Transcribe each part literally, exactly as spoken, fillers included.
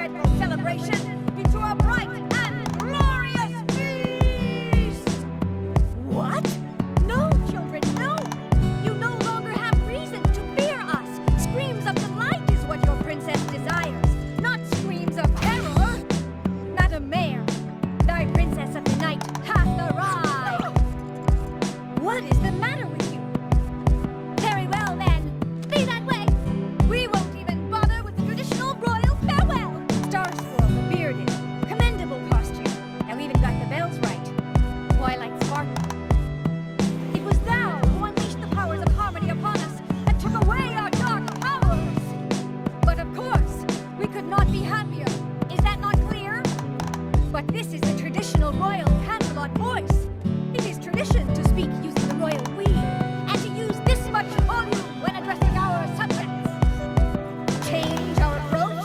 dreadful celebration into a bright and glorious feast! What? No, children, no! You no longer have reason to fear us. Screams of delight is what your princess desires, not screams of terror. Madam Mayor, thy princess of the night hath arrived. What is the matter with you? Very well, then. Be that way. We won't even bother with the traditional royal farewell. Star Squirrel, the bearded, commendable costume. Thou even got the bells right. Twilight Sparkle. It was thou who unleashed the powers of harmony upon us and took away our dark powers. But of course, we could not be happier. Is that not clear? But this is the traditional royal Canterlot voice. It is tradition to speak using the royal we, and to use this much volume when addressing our subjects. Change our approach?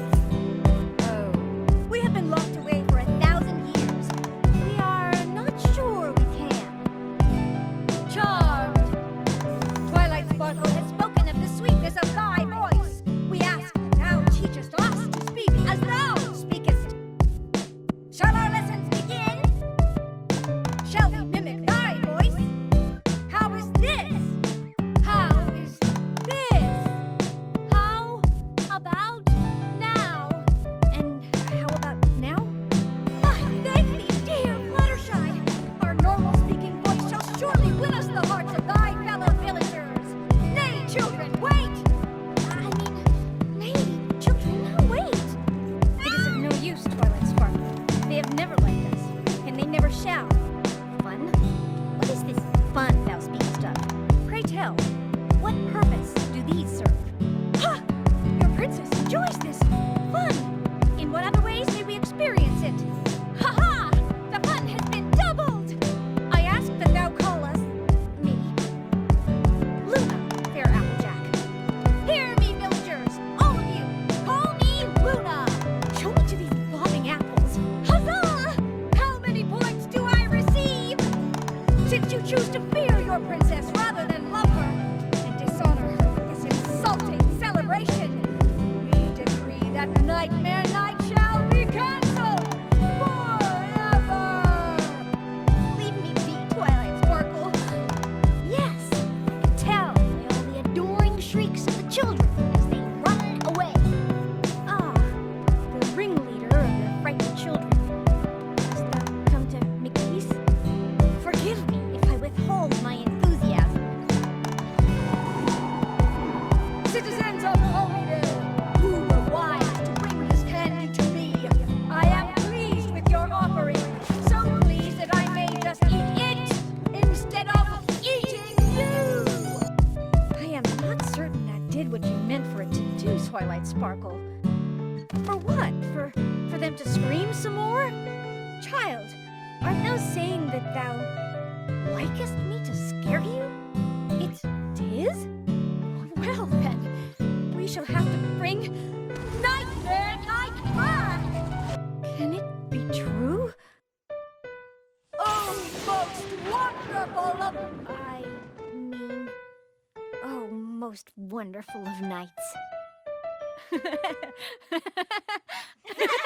Oh, we have been locked away for a thousand years. We are not sure we can. Charmed. Twilight Sparkle has spoken of the sweetness of thy voice. We ask that thou teachest us to speak as thou speakest. Shall our lessons begin? Shall we mimic thy voice? How is this? How is this? How about now? And how about now? Ah, thank thee, dear Fluttershy. Our normal speaking voice shall surely win us the hearts of thy fellow villagers. Nay, children, wait! I mean, nay, children, wait. It is of no use, Twilight Sparkle. They have never liked us, and they never shall. Fun? What is this fun thou speakest of? Pray tell, what purpose do these serve? Ha! Your princess enjoys this fun! In what other ways may we experience it? Ha ha! The fun has been doubled! I ask that thou call us, me, Luna, fair Applejack. Hear me, villagers, all of you, call me Luna! Show me to these bobbing apples. Huzzah! How many points do I receive? Since you choose to fear your princess rather than love her, and dishonor her with this insulting celebration, we decree that Nightmare Night shall be cancelled forever! Leave me be, Twilight Sparkle. Yes, I can tell by all the adoring shrieks of the children as they run away. Ah, the ringleader of the frightened children. Hast thou come to make peace? Forgive me if I withhold my enthusiasm. Citizens of Holyville, who were wise to bring this candy to me, I am pleased with your offering. So pleased that I may just eat it instead of eating you. I am not certain that did what you meant for it to do, Twilight Sparkle. For what? For for them to scream some more? Child, art thou saying that thou likest me to scare you? It is? Well then, we shall have to bring Nightmare Night back! Can it be true? Oh, most wonderful of... I mean... Oh, most wonderful of nights.